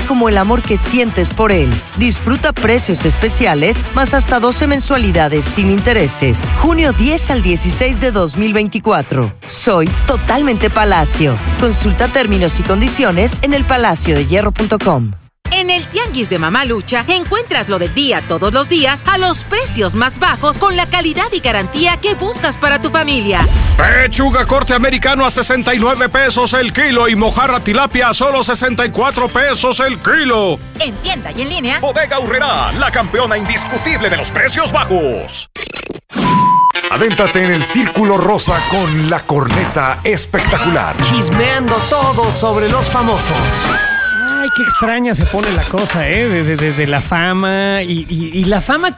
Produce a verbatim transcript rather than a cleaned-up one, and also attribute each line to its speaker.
Speaker 1: como el amor que sientes por él. Disfruta precios especiales, más hasta doce mensualidades sin intereses. Junio diez al dieciséis de dos mil veinticuatro. Soy totalmente Palacio. Consulta términos y condiciones en el palacio de hierro punto com.
Speaker 2: En el Tianguis de Mamalucha encuentras lo del día todos los días a los precios más bajos con la calidad y garantía que buscas para tu familia.
Speaker 3: Pechuga corte americano a sesenta y nueve pesos el kilo y mojarra tilapia a solo sesenta y cuatro pesos el kilo.
Speaker 2: En tienda y en línea.
Speaker 4: Bodega Aurrerá, la campeona indiscutible de los precios bajos.
Speaker 5: Adéntrate en el Círculo Rosa con la corneta espectacular.
Speaker 6: Chismeando todo sobre los famosos.
Speaker 7: Ay, qué extraña se pone la cosa, ¿eh? De, de, de, de la fama y, y, y la fama